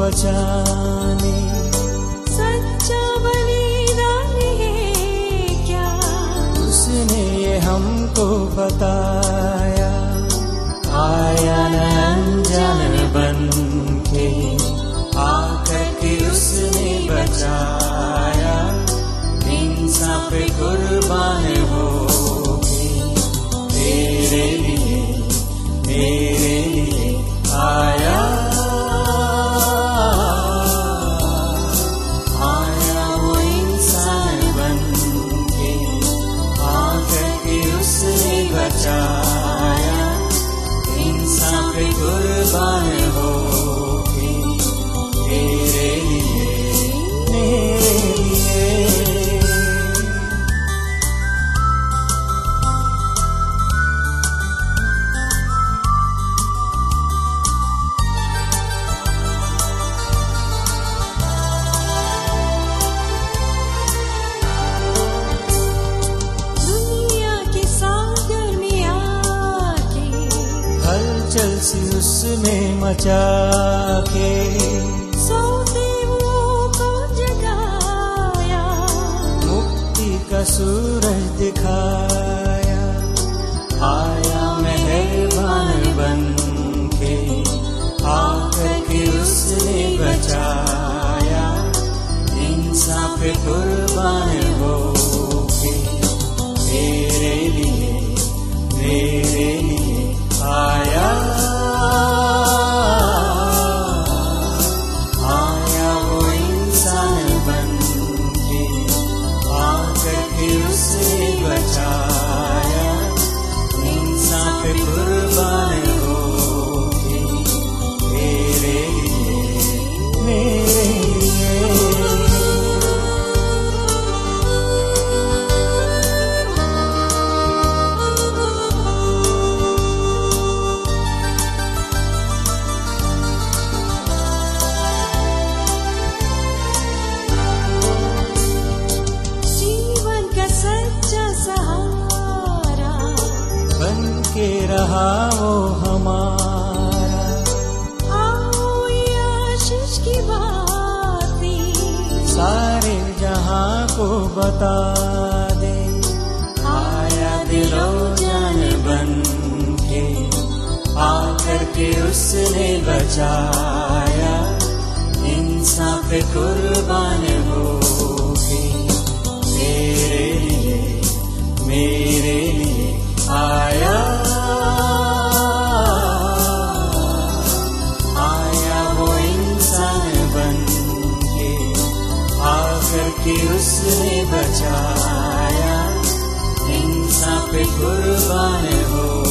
बचाने। सच्चा बलिदान है क्या, उसने ये हमको बताया। आया न अनजान बन के, आकर के उसने बचाया। इंसान पे कुर्बान हो के तेरे लिए मेरे लिए आया। आया वो इंसान बन के, आकर के उसने बचाया। इंसान पे कुर्बान हो के तेरे लिए मेरे लिए। हलचल सी उसमें मचा के, सोते को जगाया। मुक्ति का सूरज दिखाया। आया मेहरबान बन के, आकर के उसने बचाया। इंसान पे कुर्बान हो के तेरे लिए मेरे लिए आया। आया वो इंसान बन के, आकर के उसने बचाया। इंसान पे कुर्बान हो के तेरे लिए मेरे लिए। बन के रहा वो हमारा। आओ ये आशीष की बातें सारे जहां को बता दे। आया दिलो जान बन के, आकर के उसने बचाया। इंसान पे कुर्बान हो के तेरे लिए मेरे लिए आया। आया वो इंसान बन के, आकर के उसने बचाया। इंसान पे कुर्बान हो